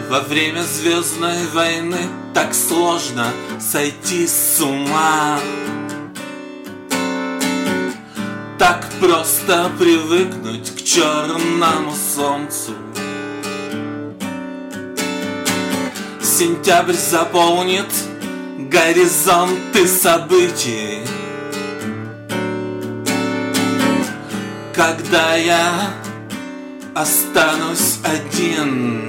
Во время звездной войны так сложно сойти с ума. Так просто привыкнуть к черному солнцу. Сентябрь заполнит горизонты событий, когда я останусь один.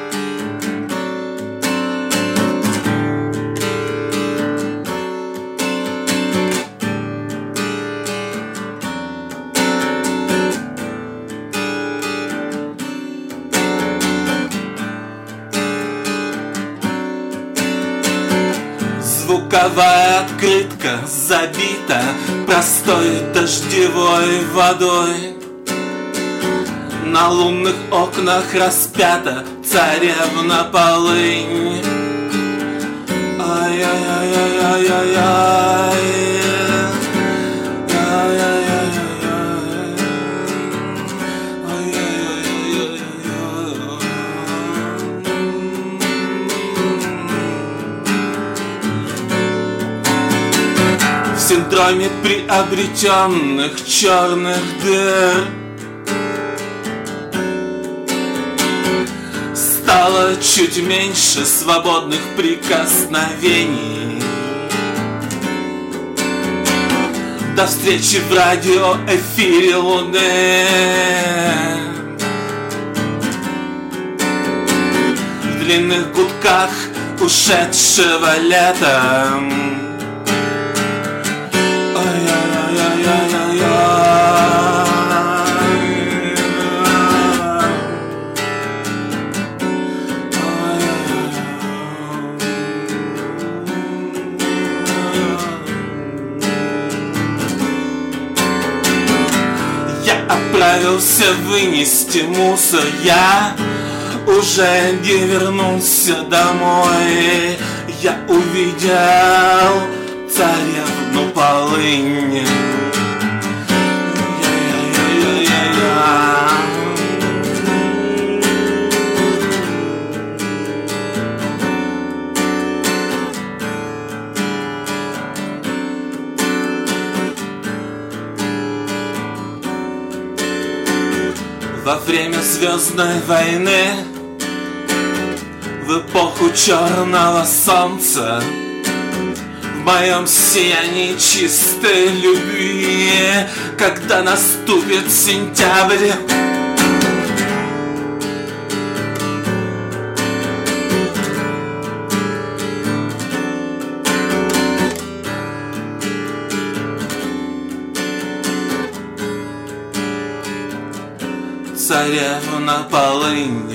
Звуковая открытка забита простой дождевой водой. На лунных окнах распята царевна полынь. Ай-яй-яй-яй-яй-яй. В синдроме приобретенных черных дыр стало чуть меньше свободных прикосновений. До встречи в радиоэфире Луны. В длинных гудках ушедшего лета. Отправился вынести мусор, я уже не вернулся домой. Я увидел царевну полынь. Во время звездной войны, в эпоху черного солнца, в моем сиянии чистой любви, когда наступит сентябрь, царевна полынь,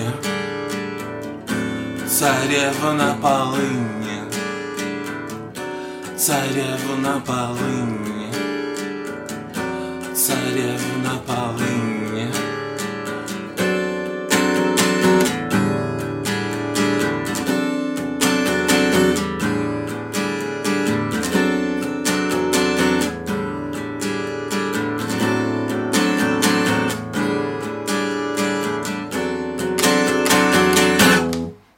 царевна полынь, царевна полынь, царевна полынь.